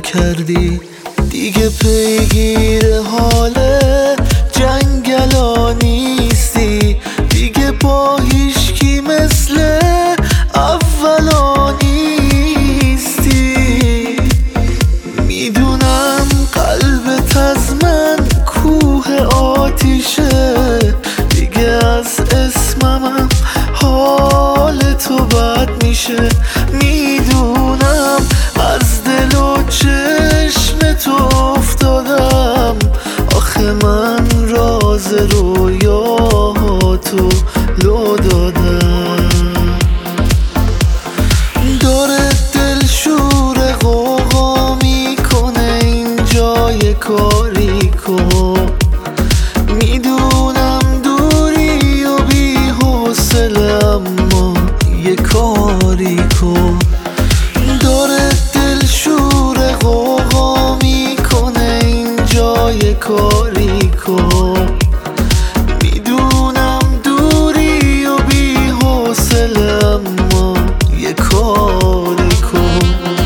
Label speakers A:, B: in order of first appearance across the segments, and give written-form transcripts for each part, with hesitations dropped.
A: کردی، دیگه پیگیر حال جنگلا نیستی، دیگه با هیچکی مثل اولا نیستی. میدونم قلبت از من کوه آتیشه، دیگه از اسمم حال تو بد میشه. میدونم از دل و چشم تو افتادم، آخه من راز رویاهاتو لو دادم. داره دل شور غوغا میکنه اینجا یه کاری کن. میدونم دوری و بی حوصله اما یه کاری کن. داره دل شور غوغا میکنه اینجا یه کاری کن. میدونم دوری و بی حوصله اما یه کاری کن.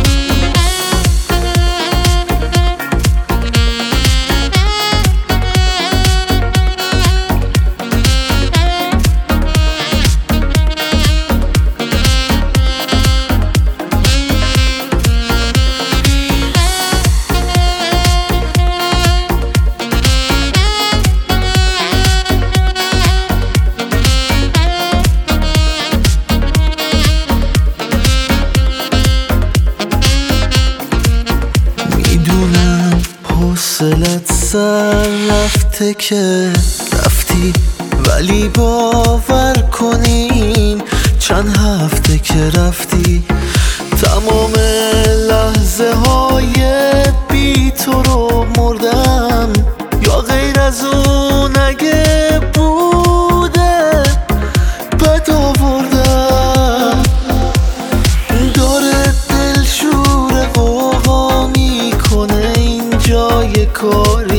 A: حوصلت سر رفته که رفتی، ولی باور کنین چند هفته که رفتی. تمام لحظه های بی تو رو مردم، یا غیر از اون اگه بوده بد آوردم. داره دل شور غوغا میکنه اینجا یه کاری